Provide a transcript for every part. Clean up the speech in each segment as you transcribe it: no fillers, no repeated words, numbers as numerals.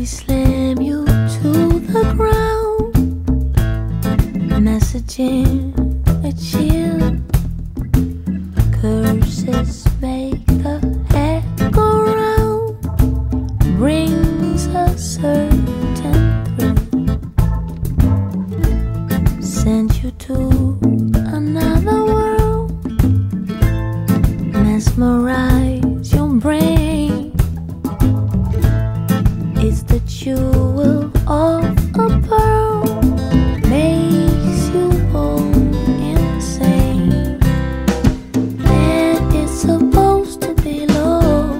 slam you to the ground, messaging a chill. Curses make the head go round, brings a certain thrill. Send you to another world, mesmerize your brain. It's the jewel of a pearl, makes you go insane. And it's supposed to be low.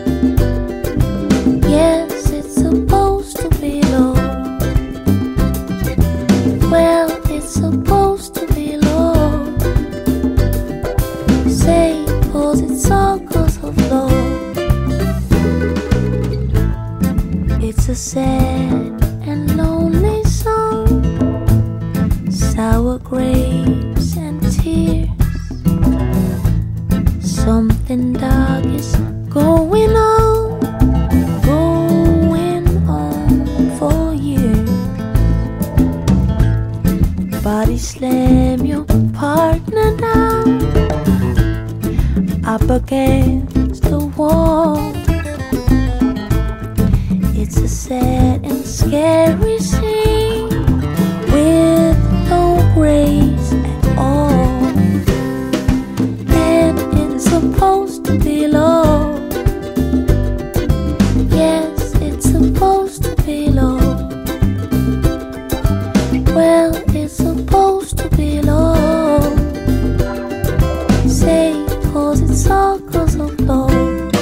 Yes, it's supposed to be low. Well, it's supposed to be low. Say, 'cause it's all 'cause of love. It's a sad and lonely song, sour grapes and tears. Something dark is going on for years. Body slam your partner down, up against the wall. It's a sad and scary scene with no grace at all. And it's supposed to be low. Yes, it's supposed to be low. Well, it's supposed to be low. Say, 'cause it's all 'cause of love.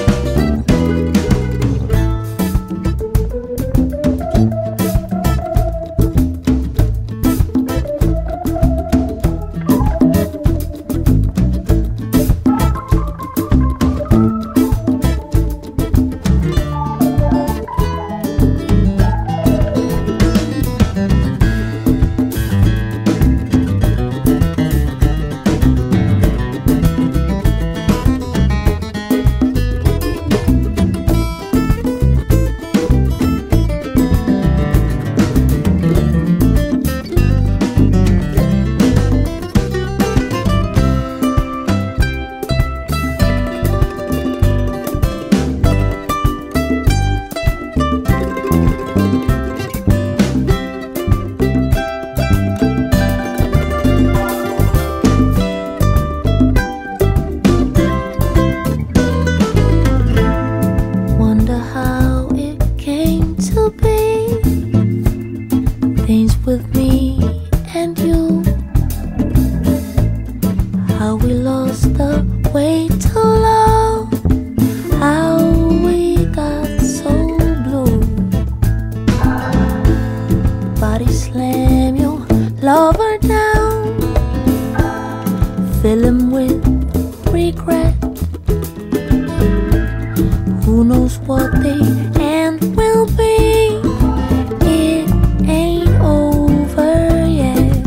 With me and you, how we lost the way to love, how we got so blue. Body slam your lover down, fill him with regret. Who knows what the end will be? It ain't over yet.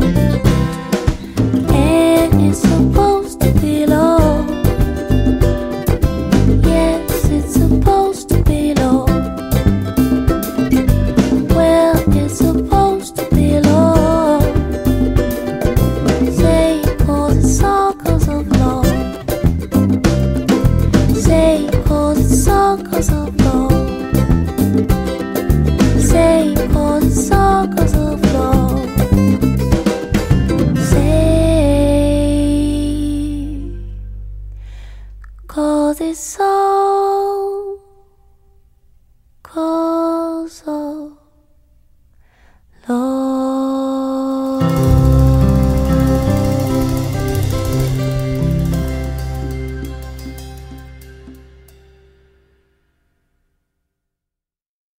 And it's supposed to be low. Yes, it's supposed to be low. Well, it's supposed to be low. Say, 'cause it's all 'cause of love. Say, 'cause it's all 'cause of love. Say, 'cause it's all 'cause of love. Say, 'cause it's all 'cause of